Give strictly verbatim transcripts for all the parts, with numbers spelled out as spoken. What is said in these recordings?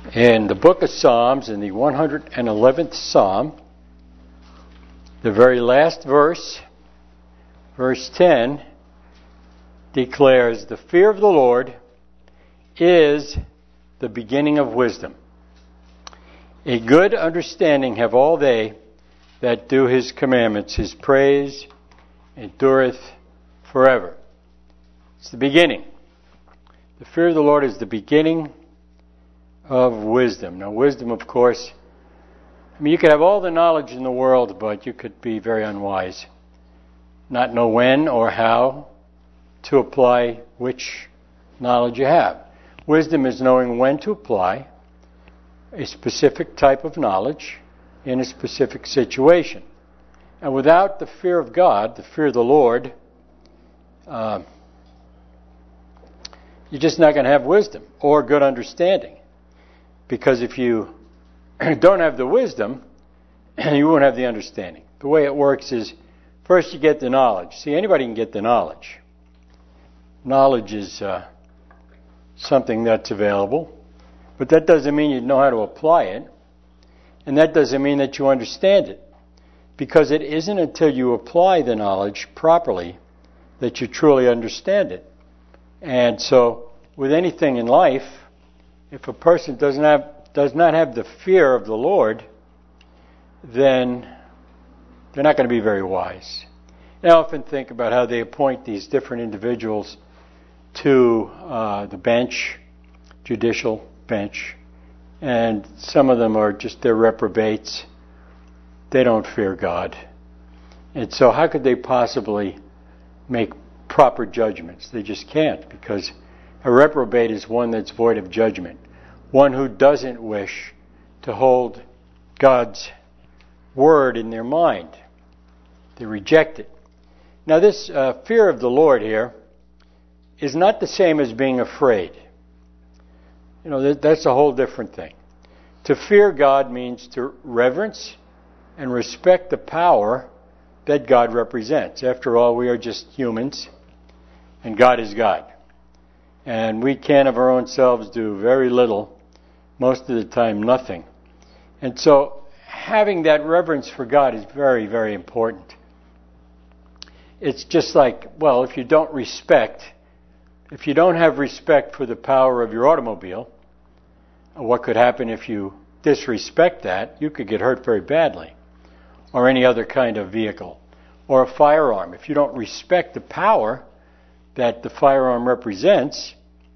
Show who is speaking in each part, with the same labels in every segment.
Speaker 1: In the book of Psalms, in the one hundred eleventh Psalm, the very last verse, verse ten, declares, "The fear of the Lord is the beginning of wisdom. A good understanding have all they that do his commandments. His praise endureth forever." It's the beginning. The fear of the Lord is the beginning of wisdom. Now, wisdom, of course, I mean, you could have all the knowledge in the world, but you could be very unwise. Not know when or how to apply which knowledge you have. Wisdom is knowing when to apply a specific type of knowledge in a specific situation. And without the fear of God, the fear of the Lord, uh, you're just not going to have wisdom or good understanding. Because if you don't have the wisdom, you won't have the understanding. The way it works is, first you get the knowledge. See, anybody can get the knowledge. Knowledge is uh, something that's available, but that doesn't mean you know how to apply it, and that doesn't mean that you understand it, because it isn't until you apply the knowledge properly that you truly understand it. And so, with anything in life, if a person doesn't have, does not have the fear of the Lord, then they're not going to be very wise. I often think about how they appoint these different individuals to uh, the bench, judicial bench, and some of them are just, they're reprobates. They don't fear God. And so how could they possibly make proper judgments? They just can't, because a reprobate is one that's void of judgment, one who doesn't wish to hold God's word in their mind. They reject it. Now, this uh, fear of the Lord here is not the same as being afraid. You know, that, that's a whole different thing. To fear God means to reverence and respect the power that God represents. After all, we are just humans, and God is God. And we can of our own selves do very little, most of the time nothing. And so having that reverence for God is very, very important. It's just like, well, if you don't respect, if you don't have respect for the power of your automobile, what could happen if you disrespect that? You could get hurt very badly. Or any other kind of vehicle. Or a firearm. If you don't respect the power that the firearm represents,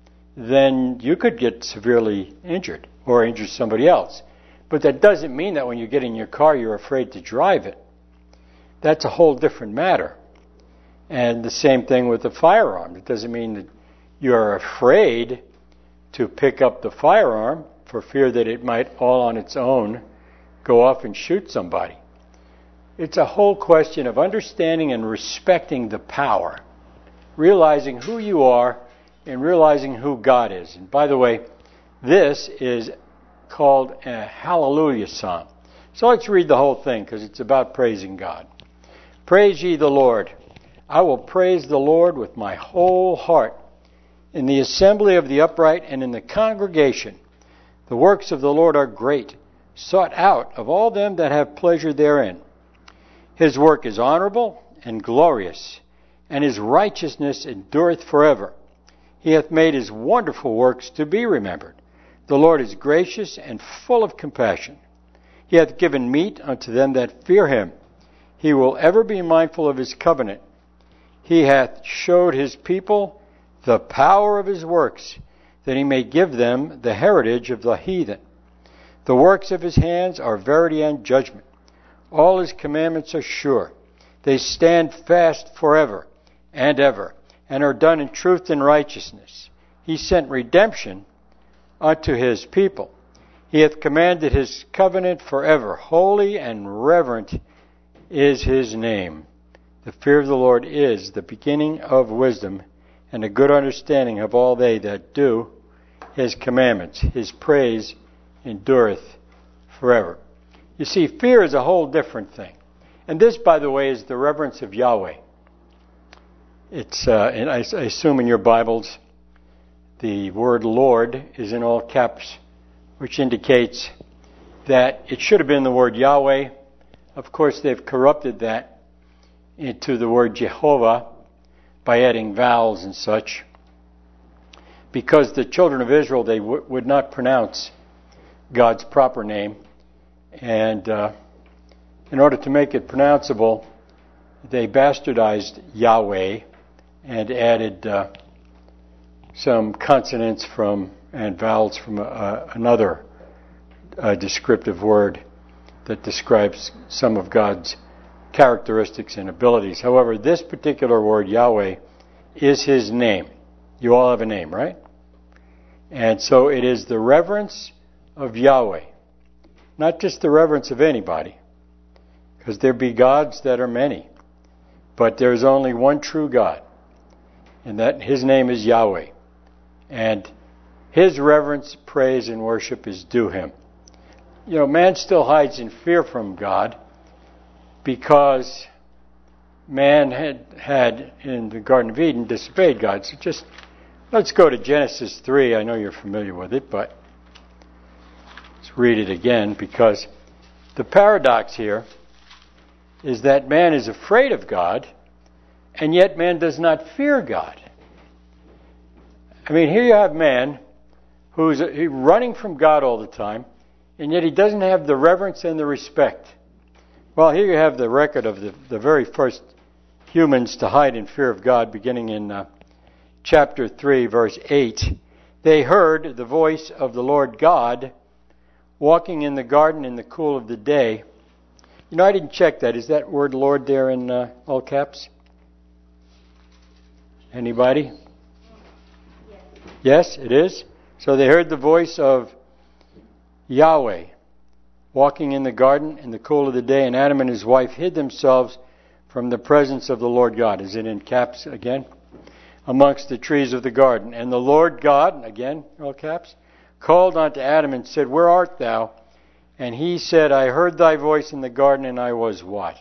Speaker 1: then you could get severely injured or injure somebody else. But that doesn't mean that when you get in your car you're afraid to drive it. That's a whole different matter. And the same thing with the firearm. It doesn't mean that you're afraid to pick up the firearm for fear that it might all on its own go off and shoot somebody. It's a whole question of understanding and respecting the power, realizing who you are and realizing who God is. And by the way, this is called a Hallelujah Psalm. So let's read the whole thing, because it's about praising God. Praise ye the Lord. I will praise the Lord with my whole heart. In the assembly of the upright and in the congregation, the works of the Lord are great, sought out of all them that have pleasure therein. His work is honorable and glorious, and his righteousness endureth forever. He hath made his wonderful works to be remembered. The Lord is gracious and full of compassion. He hath given meat unto them that fear him. He will ever be mindful of his covenant. He hath showed his people the power of his works, that he may give them the heritage of the heathen. The works of his hands are verity and judgment. All his commandments are sure. They stand fast forever and ever, and are done in truth and righteousness. He sent redemption unto his people. He hath commanded his covenant forever. Holy and reverent is his name. The fear of the Lord is the beginning of wisdom, and a good understanding of all they that do his commandments. His praise endureth forever. You see, fear is a whole different thing. And this, by the way, is the reverence of Yahweh. It's, uh, and I, I assume in your Bibles, the word Lord is in all caps which indicates that it should have been the word Yahweh. Of course, they've corrupted that into the word Jehovah by adding vowels and such, because the children of Israel, they w- would not pronounce God's proper name, and uh, in order to make it pronounceable, they bastardized Yahweh and added uh, some consonants from and vowels from uh, another uh, descriptive word that describes some of God's characteristics and abilities. However, this particular word, Yahweh, is His name. You all have a name, right? And so it is the reverence of Yahweh. Not just the reverence of anybody, because there be gods that are many. But there is only one true God, and that His name is Yahweh. And His reverence, praise, and worship is due Him. You know, man still hides in fear from God because man had, had in the Garden of Eden disobeyed God. So just, let's go to Genesis three. I know you're familiar with it, but let's read it again, because the paradox here is that man is afraid of God, and yet man does not fear God. I mean, here you have man who's running from God all the time, and yet he doesn't have the reverence and the respect. Well, here you have the record of the, the very first humans to hide in fear of God, beginning in uh, chapter three, verse eight. They heard the voice of the Lord God walking in the garden in the cool of the day. You know, I didn't check that. Is that word Lord there in uh, all caps? Anybody? Yes, it is. So they heard the voice of Yahweh walking in the garden in the cool of the day, and Adam and his wife hid themselves from the presence of the Lord God. Is it in caps again? Amongst the trees of the garden. And the Lord God, again, all caps, called unto Adam and said, Where art thou? And he said, I heard thy voice in the garden, and I was what?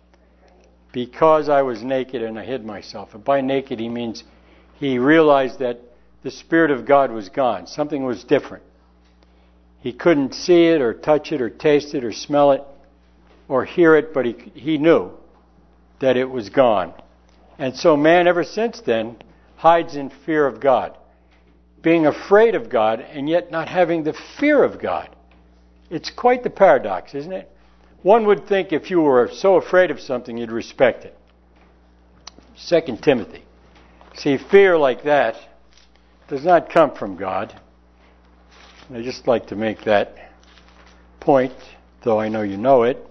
Speaker 1: Because I was naked and I hid myself. And by naked he means he realized that the Spirit of God was gone. Something was different. He couldn't see it or touch it or taste it or smell it or hear it, but he, he knew that it was gone. And so man, ever since then, hides in fear of God, being afraid of God and yet not having the fear of God. It's quite the paradox, isn't it? One would think if you were so afraid of something, you'd respect it. Second Timothy. See, fear like that does not come from God. I just like to make that point, though I know you know it.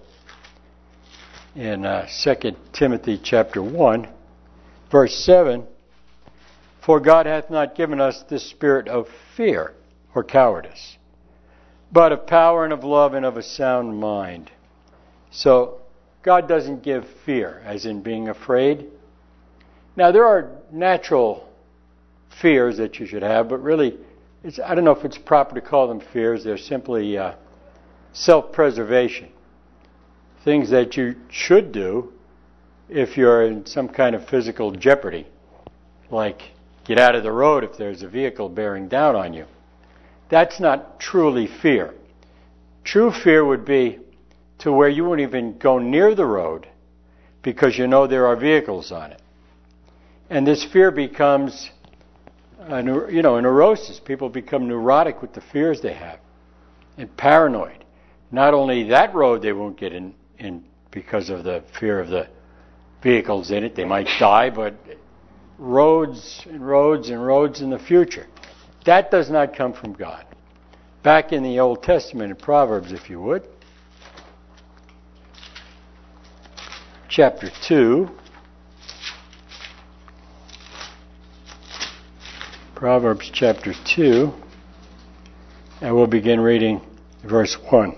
Speaker 1: In uh, Second Timothy chapter one, verse seven, For God hath not given us the spirit of fear or cowardice, but of power and of love and of a sound mind. So, God doesn't give fear, as in being afraid. Now, there are natural fears that you should have, but really, it's, I don't know if it's proper to call them fears. They're simply uh, self-preservation. Things that you should do if you're in some kind of physical jeopardy, like get out of the road if there's a vehicle bearing down on you. That's not truly fear. True fear would be to where you won't even go near the road because you know there are vehicles on it. And this fear becomes, a, you know, a neurosis. People become neurotic with the fears they have and paranoid. Not only that road they won't get in, in because of the fear of the vehicles in it. They might die, but roads and roads and roads in the future. That does not come from God. Back in the Old Testament, in Proverbs, if you would. Chapter two. Proverbs chapter two. And we'll begin reading verse one.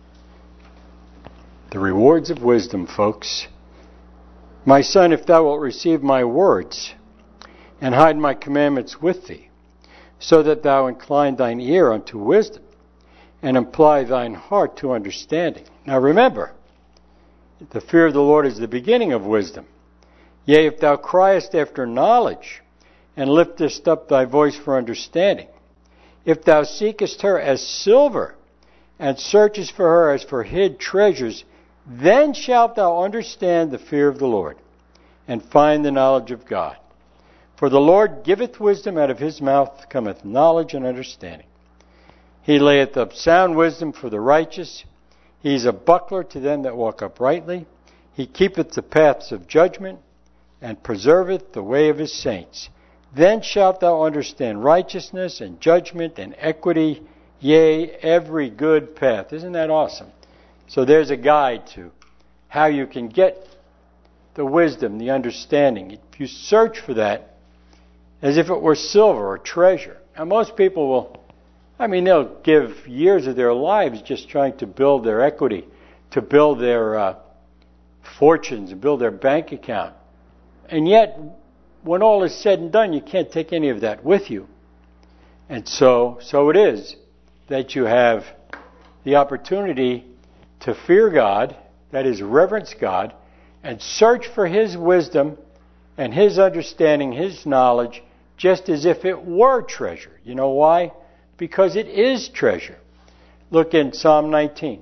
Speaker 1: The rewards of wisdom, folks. My son, if thou wilt receive my words, and hide my commandments with thee, so that thou incline thine ear unto wisdom, and apply thine heart to understanding. Now remember, the fear of the Lord is the beginning of wisdom. Yea, if thou criest after knowledge, and liftest up thy voice for understanding, If thou seekest her as silver, and searchest for her as for hid treasures, then shalt thou understand the fear of the Lord, and find the knowledge of God. For the Lord giveth wisdom, out of his mouth cometh knowledge and understanding. He layeth up sound wisdom for the righteous. He is a buckler to them that walk uprightly. He keepeth the paths of judgment, and preserveth the way of his saints. Then shalt thou understand righteousness and judgment and equity, yea, every good path. Isn't that awesome? So there's a guide to how you can get the wisdom, the understanding. If you search for that as if it were silver or treasure. Now most people will, I mean, they'll give years of their lives just trying to build their equity, to build their uh, fortunes, and build their bank account. And yet, when all is said and done, you can't take any of that with you. And so, so it is that you have the opportunity to fear God, that is, reverence God, and search for his wisdom and his understanding, his knowledge, just as if it were treasure. You know why? Because it is treasure. Look in Psalm nineteen.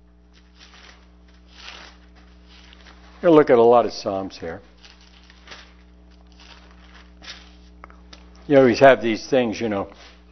Speaker 1: We'll look at a lot of Psalms here. You always have these things, you know,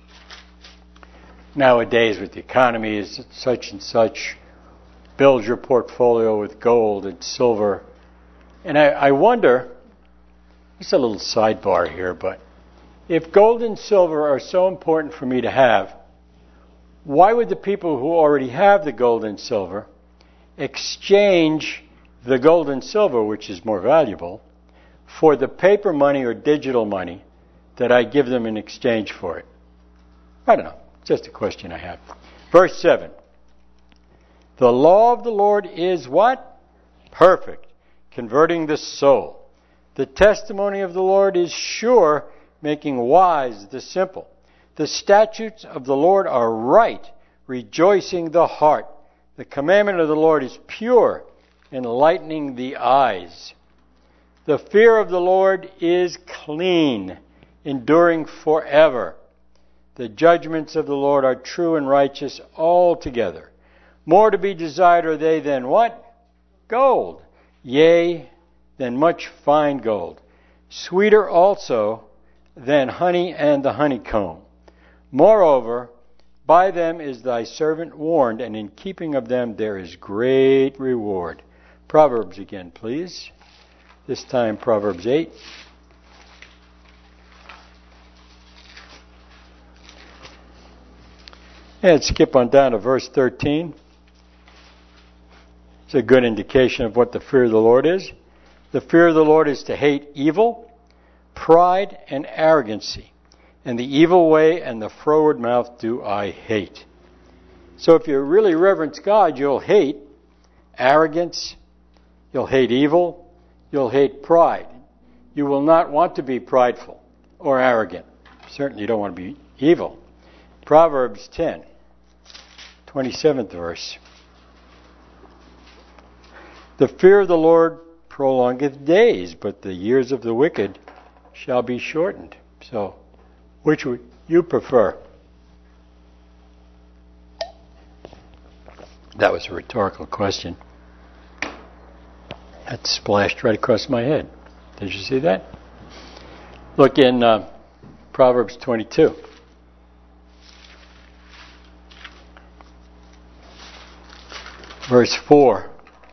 Speaker 1: nowadays with the economy is such and such, build your portfolio with gold and silver. And I, I wonder, it's a little sidebar here, but if gold and silver are so important for me to have, why would the people who already have the gold and silver exchange the gold and silver, which is more valuable, for the paper money or digital money that I give them in exchange for it? I don't know. Just a question I have. Verse seven. The law of the Lord is what? Perfect, converting the soul. The testimony of the Lord is sure, making wise the simple. The statutes of the Lord are right, rejoicing the heart. The commandment of the Lord is pure, enlightening the eyes. The fear of the Lord is clean, enduring forever. The judgments of the Lord are true and righteous altogether. More to be desired are they than what? Gold. Yea, than much fine gold. Sweeter also than honey and the honeycomb. Moreover, by them is thy servant warned, and in keeping of them there is great reward. Proverbs again, please. This time Proverbs eight. And skip on down to verse thirteen. It's a good indication of what the fear of the Lord is. The fear of the Lord is to hate evil, pride, and arrogancy. And the evil way and the froward mouth do I hate. So if you really reverence God, you'll hate arrogance, you'll hate evil, you'll hate pride. You will not want to be prideful or arrogant. Certainly you don't want to be evil. Proverbs ten, twenty-seventh verse. The fear of the Lord prolongeth days, but the years of the wicked shall be shortened. So, which would you prefer? That was a rhetorical question. That splashed right across my head. Did you see that? Look in uh, Proverbs twenty-two. Verse four.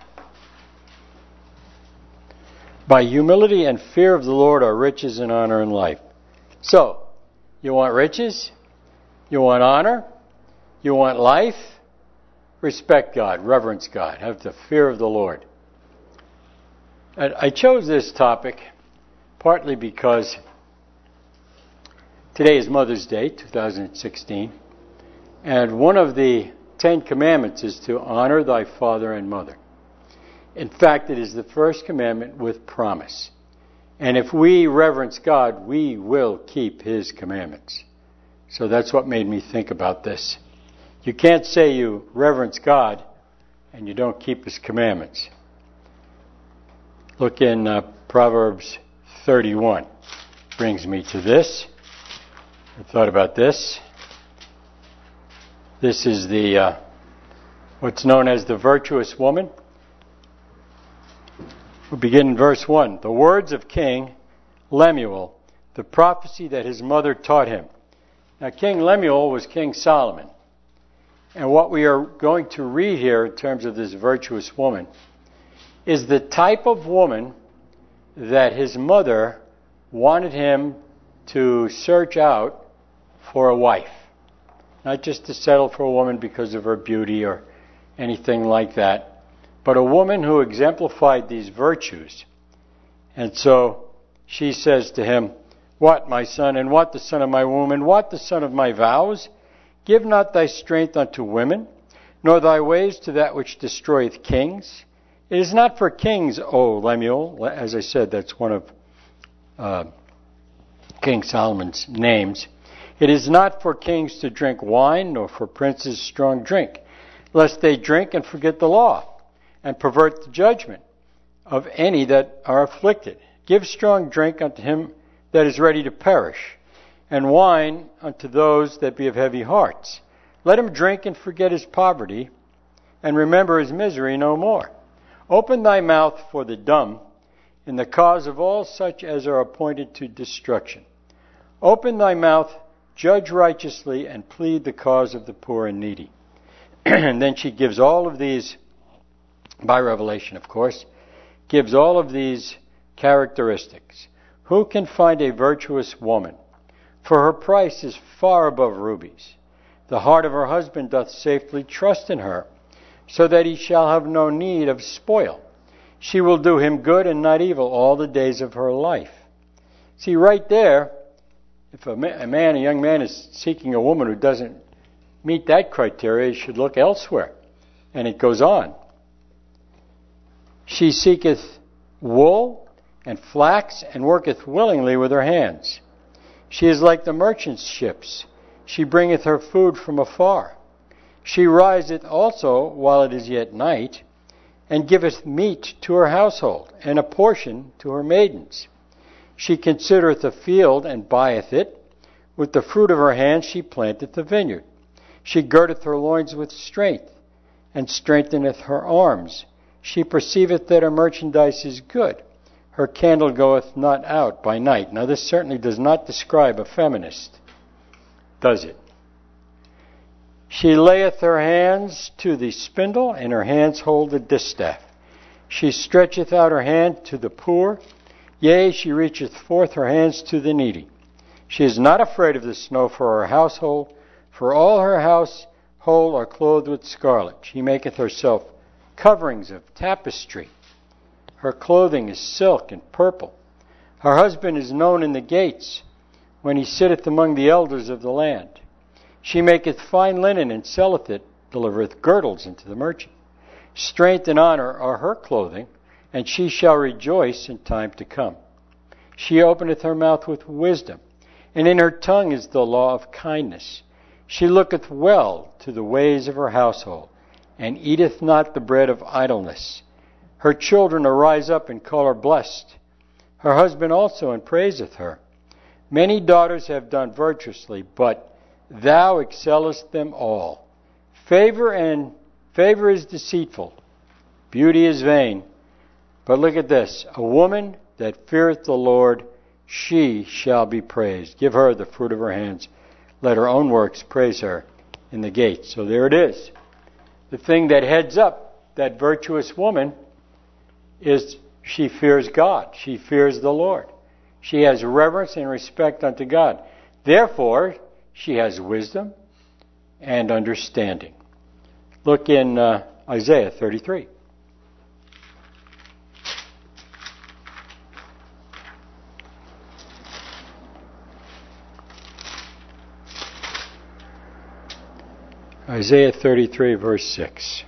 Speaker 1: By humility and fear of the Lord are riches and honor and life. So, you want riches? You want honor? You want life? Respect God, reverence God, have the fear of the Lord. And I chose this topic partly because today is Mother's Day, two thousand sixteen, and one of the Ten Commandments is to honor thy father and mother. In fact, it is the first commandment with promise. And if we reverence God, we will keep his commandments. So that's what made me think about this. You can't say you reverence God and you don't keep his commandments. Look in uh, Proverbs thirty-one. Brings me to this. I thought about this. This is the uh, what's known as the virtuous woman. We'll begin in verse one. The words of King Lemuel, the prophecy that his mother taught him. Now, King Lemuel was King Solomon. And what we are going to read here in terms of this virtuous woman is the type of woman that his mother wanted him to search out for a wife. Not just to settle for a woman because of her beauty or anything like that, but a woman who exemplified these virtues. And so she says to him, "What, my son, and what the son of my womb, and what the son of my vows? Give not thy strength unto women, nor thy ways to that which destroyeth kings. It is not for kings, O Lemuel," as I said, that's one of uh, King Solomon's names. "It is not for kings to drink wine, nor for princes strong drink, lest they drink and forget the law, and pervert the judgment of any that are afflicted. Give strong drink unto him that is ready to perish, and wine unto those that be of heavy hearts. Let him drink and forget his poverty, and remember his misery no more. Open thy mouth for the dumb, in the cause of all such as are appointed to destruction. Open thy mouth, judge righteously, and plead the cause of the poor and needy." And then she gives all of these, by revelation of course, gives all of these characteristics. Who can find a virtuous woman? For her price is far above rubies. The heart of her husband doth safely trust in her, so that he shall have no need of spoil. She will do him good and not evil all the days of her life. See, right there, if a man, a young man is seeking a woman who doesn't meet that criteria, he should look elsewhere. And it goes on. She seeketh wool and flax, and worketh willingly with her hands. She is like the merchant's ships. She bringeth her food from afar. She riseth also while it is yet night, and giveth meat to her household, and a portion to her maidens. She considereth a field, and buyeth it. With the fruit of her hands she planteth the vineyard. She girdeth her loins with strength, and strengtheneth her arms. She perceiveth that her merchandise is good. Her candle goeth not out by night. Now, this certainly does not describe a feminist, does it? She layeth her hands to the spindle, and her hands hold the distaff. She stretcheth out her hand to the poor. Yea, she reacheth forth her hands to the needy. She is not afraid of the snow for her household, for all her household are clothed with scarlet. She maketh herself coverings of tapestry. Her clothing is silk and purple. Her husband is known in the gates, when he sitteth among the elders of the land. She maketh fine linen and selleth it, delivereth girdles unto the merchant. Strength and honor are her clothing, and she shall rejoice in time to come. She openeth her mouth with wisdom, and in her tongue is the law of kindness. She looketh well to the ways of her household, and eateth not the bread of idleness. Her children arise up and call her blessed. Her husband also and praiseth her. Many daughters have done virtuously, but thou excellest them all. Favor and favor is deceitful, beauty is vain. But look at this: a woman that feareth the Lord, she shall be praised. Give her the fruit of her hands. Let her own works praise her in the gates. So there it is. The thing that heads up that virtuous woman is she fears God. She fears the Lord. She has reverence and respect unto God. Therefore, she has wisdom and understanding. Look in uh, Isaiah thirty-three. Isaiah thirty-three, verse six.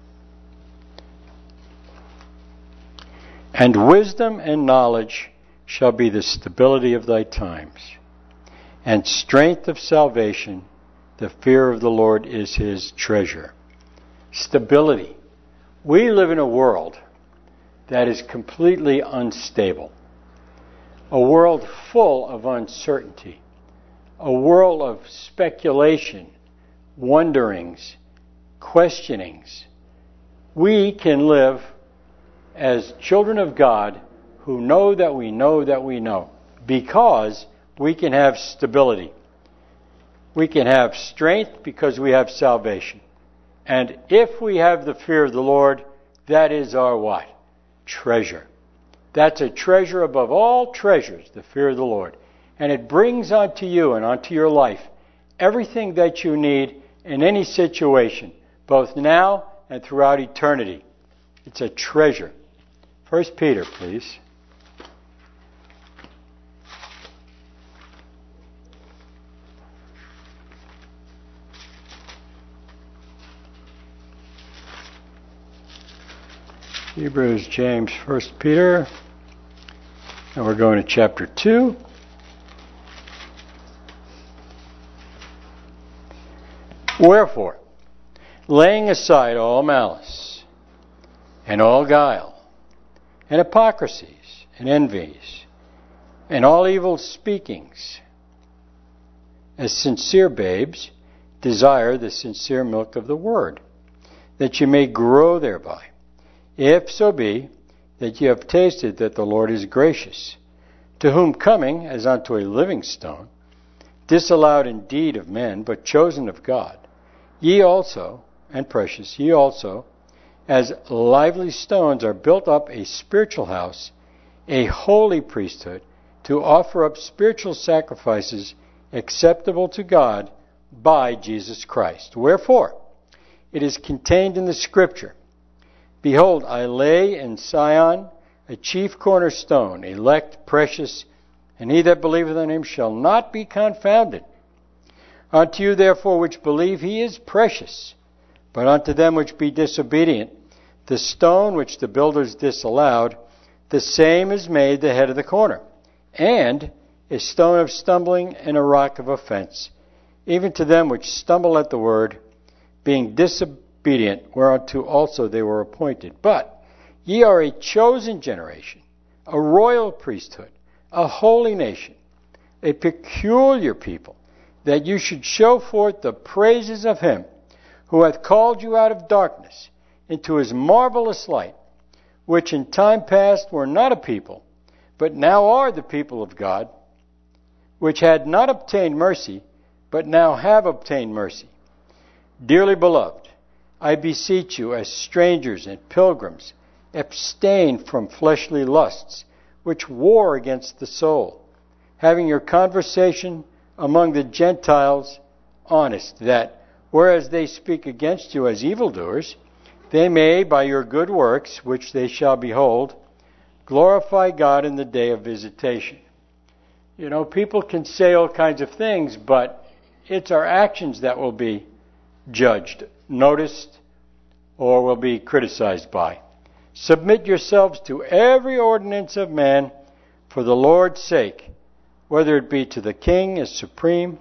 Speaker 1: "And wisdom and knowledge shall be the stability of thy times, and strength of salvation, the fear of the Lord is his treasure." Stability. We live in a world that is completely unstable, a world full of uncertainty, a world of speculation wonderings, questionings. We can live as children of God who know that we know that we know, because we can have stability. We can have strength because we have salvation. And if we have the fear of the Lord, that is our what? Treasure. That's a treasure above all treasures, the fear of the Lord. And it brings onto you and onto your life everything that you need in any situation, both now and throughout eternity. It's a treasure. First Peter, please. Hebrews, James, First Peter. And we're going to chapter two. Wherefore, laying aside all malice, and all guile, and hypocrisies, and envies, and all evil speakings, as sincere babes, desire the sincere milk of the word, that you may grow thereby. If so be that ye have tasted that the Lord is gracious, to whom coming as unto a living stone, disallowed indeed of men, but chosen of God, ye also, and precious, ye also, as lively stones are built up a spiritual house, a holy priesthood, to offer up spiritual sacrifices acceptable to God by Jesus Christ. Wherefore, it is contained in the Scripture, Behold, I lay in Sion a chief cornerstone, elect, precious, and he that believeth on him shall not be confounded. Unto you therefore which believe he is precious, but unto them which be disobedient, the stone which the builders disallowed, the same is made the head of the corner, and a stone of stumbling and a rock of offense, even to them which stumble at the word, being disobedient, whereunto also they were appointed. But ye are a chosen generation, a royal priesthood, a holy nation, a peculiar people, that you should show forth the praises of him who hath called you out of darkness into his marvelous light, which in time past were not a people, but now are the people of God, which had not obtained mercy, but now have obtained mercy. Dearly beloved, I beseech you, as strangers and pilgrims, abstain from fleshly lusts, which war against the soul, having your conversation among the Gentiles honest, that, whereas they speak against you as evildoers, they may, by your good works, which they shall behold, glorify God in the day of visitation. You know, people can say all kinds of things, but it's our actions that will be judged, noticed, or will be criticized by. Submit yourselves to every ordinance of man for the Lord's sake, whether it be to the king as supreme,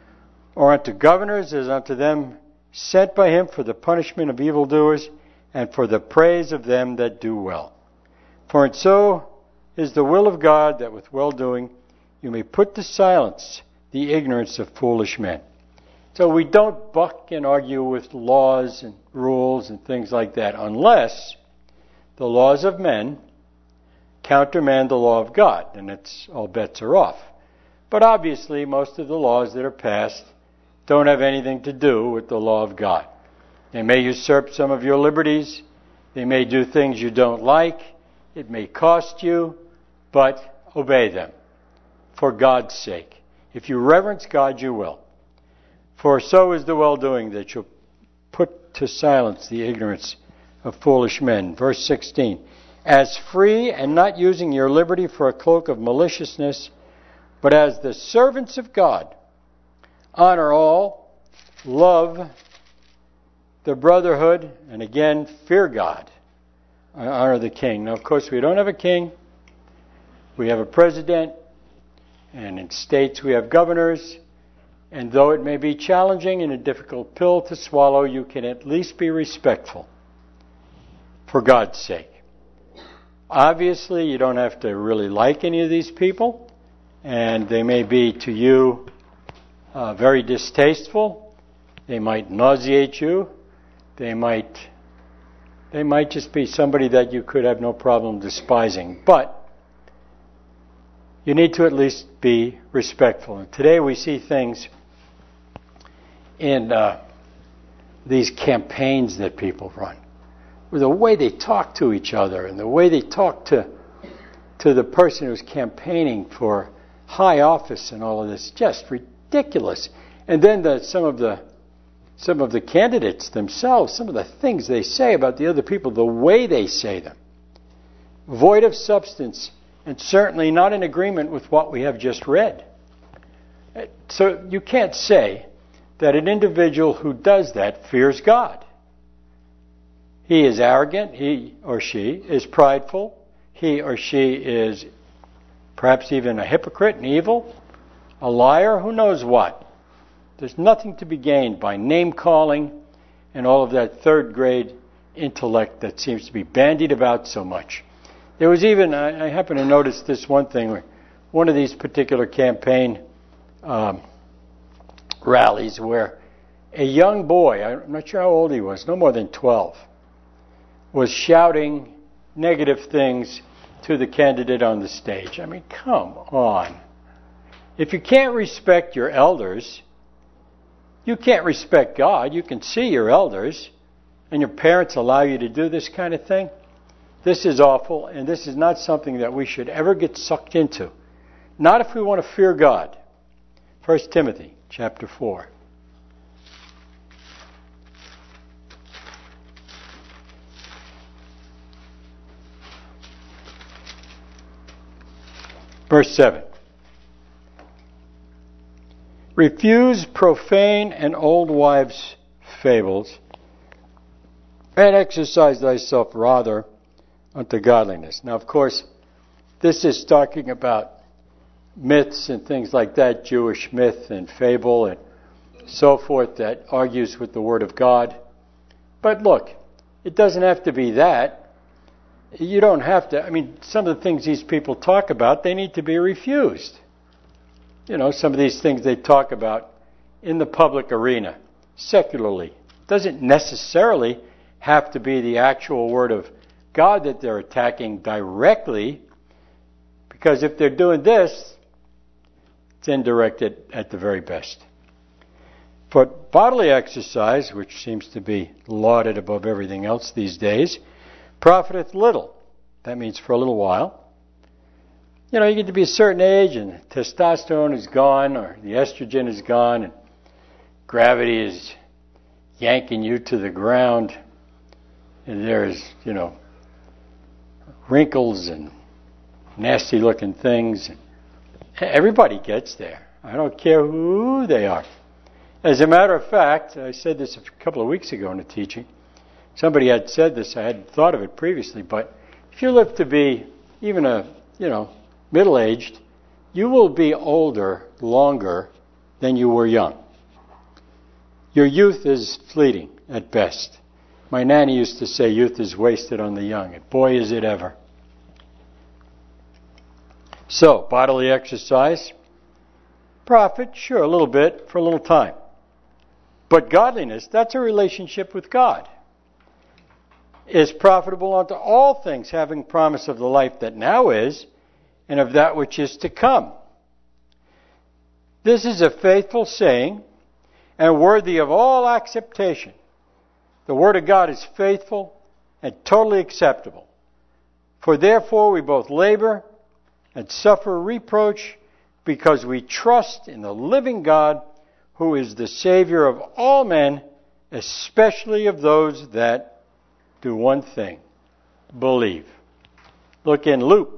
Speaker 1: or unto governors as unto them sent by him for the punishment of evildoers, and for the praise of them that do well. For and so is the will of God, that with well-doing you may put to silence the ignorance of foolish men. So we don't buck and argue with laws and rules and things like that, unless the laws of men countermand the law of God, and it's all bets are off. But obviously, most of the laws that are passed don't have anything to do with the law of God. They may usurp some of your liberties. They may do things you don't like. It may cost you, but obey them for God's sake. If you reverence God, you will. For so is the well-doing, that you'll put to silence the ignorance of foolish men. Verse sixteen. As free, and not using your liberty for a cloak of maliciousness, but as the servants of God, honor all, love the brotherhood, and again, fear God. Honor the king. Now, of course, we don't have a king. We have a president, and in states we have governors. And though it may be challenging and a difficult pill to swallow, you can at least be respectful for God's sake. Obviously, you don't have to really like any of these people, and they may be to you uh, very distasteful, They might nauseate you. They might, they might just be somebody that you could have no problem despising. But you need to at least be respectful. And today we see things in uh, these campaigns that people run, with the way they talk to each other and the way they talk to to the person who's campaigning for high office and all of this, just ridiculous. And then the, some of the some of the candidates themselves, some of the things they say about the other people, the way they say them, void of substance, and certainly not in agreement with what we have just read. So you can't say that an individual who does that fears God. He is arrogant, he or she is prideful, he or she is perhaps even a hypocrite and evil, a liar, who knows what. There's nothing to be gained by name-calling and all of that third-grade intellect that seems to be bandied about so much. There was even, I, I happen to notice this one thing, where one of these particular campaign um, rallies where a young boy, I'm not sure how old he was, no more than twelve, was shouting negative things to the candidate on the stage. I mean, come on. If you can't respect your elders, you can't respect God. You can see your elders, and your parents allow you to do this kind of thing. This is awful, and this is not something that we should ever get sucked into. Not if we want to fear God. First Timothy chapter four. Verse seven. Refuse profane and old wives' fables, and exercise thyself rather unto godliness. Now, of course, this is talking about myths and things like that, Jewish myth and fable and so forth that argues with the Word of God. But look, it doesn't have to be that. You don't have to. I mean, some of the things these people talk about, they need to be refused. You know, some of these things they talk about in the public arena, secularly. It doesn't necessarily have to be the actual Word of God that they're attacking directly, because if they're doing this, it's indirect at, at the very best. But bodily exercise, which seems to be lauded above everything else these days, profiteth little. That means for a little while. You know, you get to be a certain age and testosterone is gone or the estrogen is gone and gravity is yanking you to the ground and there's, you know, wrinkles and nasty looking things. Everybody gets there. I don't care who they are. As a matter of fact, I said this a couple of weeks ago in a teaching. Somebody had said this, I hadn't thought of it previously, but if you live to be even a, you know, middle-aged, you will be older longer than you were young. Your youth is fleeting at best. My nanny used to say youth is wasted on the young, and boy is it ever. So, bodily exercise, profit, sure, a little bit for a little time. But godliness, that's a relationship with God, is profitable unto all things, having promise of the life that now is, and of that which is to come. This is a faithful saying, and worthy of all acceptation. The Word of God is faithful and totally acceptable. For therefore we both labor and suffer reproach, because we trust in the living God, who is the Savior of all men, especially of those that do one thing, believe. Look in Luke.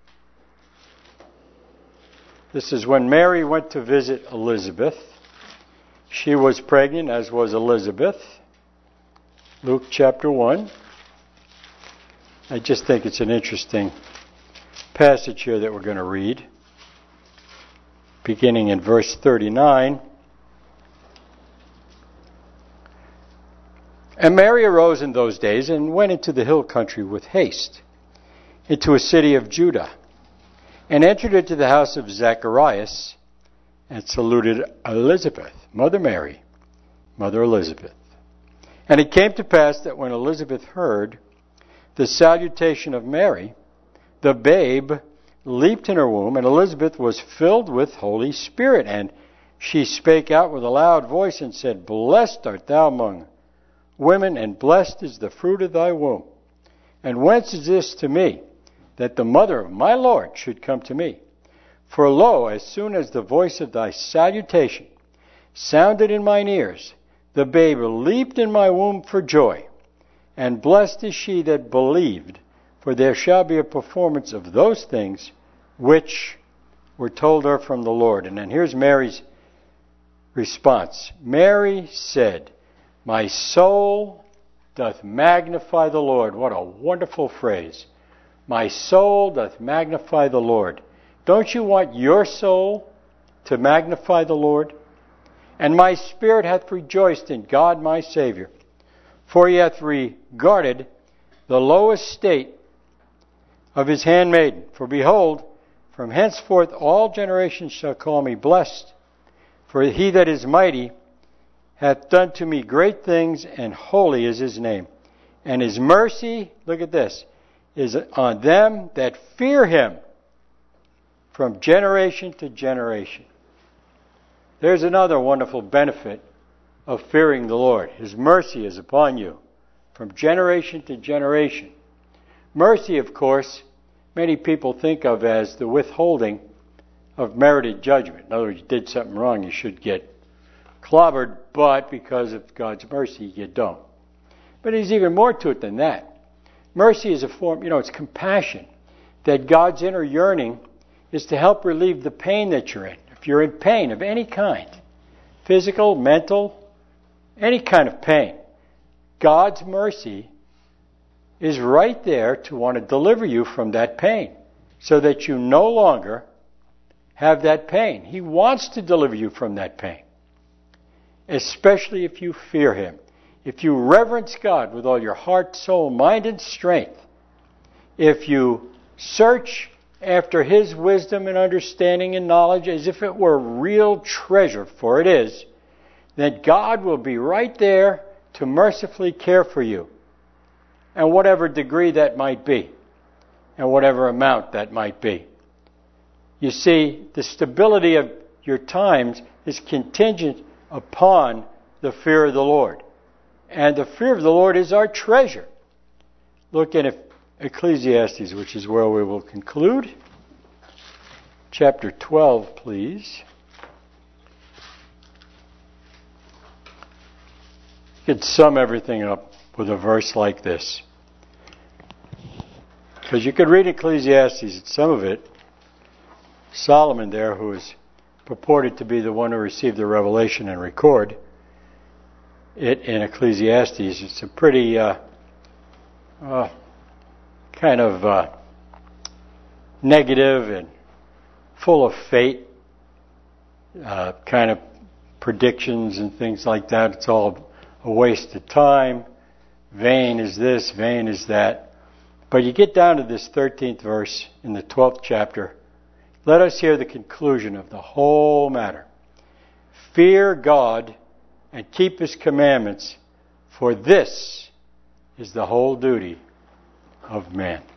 Speaker 1: This is when Mary went to visit Elizabeth. She was pregnant, as was Elizabeth. Luke chapter one. I just think it's an interesting passage here that we're going to read, beginning in verse thirty-nine. And Mary arose in those days and went into the hill country with haste, into a city of Judah, and entered into the house of Zacharias, and saluted Elizabeth, Mother Mary. Mother Elizabeth. And it came to pass that when Elizabeth heard the salutation of Mary, the babe leaped in her womb, and Elizabeth was filled with Holy Spirit. And she spake out with a loud voice and said, Blessed art thou among women, and blessed is the fruit of thy womb. And whence is this to me, that the mother of my Lord should come to me? For lo, as soon as the voice of thy salutation sounded in mine ears, the babe leaped in my womb for joy. And blessed is she that believed, for there shall be a performance of those things which were told her from the Lord. And then here's Mary's response. Mary said, My soul doth magnify the Lord. What a wonderful phrase. My soul doth magnify the Lord. Don't you want your soul to magnify the Lord? And my spirit hath rejoiced in God my Savior, for he hath regarded the low estate of his handmaiden. For behold, from henceforth all generations shall call me blessed. For he that is mighty hath done to me great things, and holy is his name. And his mercy, look at this, is on them that fear him from generation to generation. There's another wonderful benefit of fearing the Lord. His mercy is upon you from generation to generation. Mercy, of course, many people think of as the withholding of merited judgment. In other words, you did something wrong, you should get clobbered, but because of God's mercy, you don't. But there's even more to it than that. Mercy is a form, you know, it's compassion. That God's inner yearning is to help relieve the pain that you're in. If you're in pain of any kind, physical, mental, any kind of pain, God's mercy is right there to want to deliver you from that pain so that you no longer have that pain. He wants to deliver you from that pain, especially if you fear him. If you reverence God with all your heart, soul, mind, and strength, if you search after his wisdom and understanding and knowledge as if it were real treasure, for it is, then God will be right there to mercifully care for you, and whatever degree that might be, and whatever amount that might be. You see, the stability of your times is contingent upon the fear of the Lord. And the fear of the Lord is our treasure. Look in Ecclesiastes, which is where we will conclude. Chapter twelve, please. You could sum everything up with a verse like this. Because you could read Ecclesiastes, some of it, Solomon there, who is purported to be the one who received the revelation and record it in Ecclesiastes. It's a pretty uh, uh, kind of uh, negative and full of fate uh, kind of predictions and things like that. It's all a waste of time. Vain is this, vain is that. But you get down to this thirteenth verse in the twelfth chapter. Let us hear the conclusion of the whole matter. Fear God and keep his commandments, for this is the whole duty of man.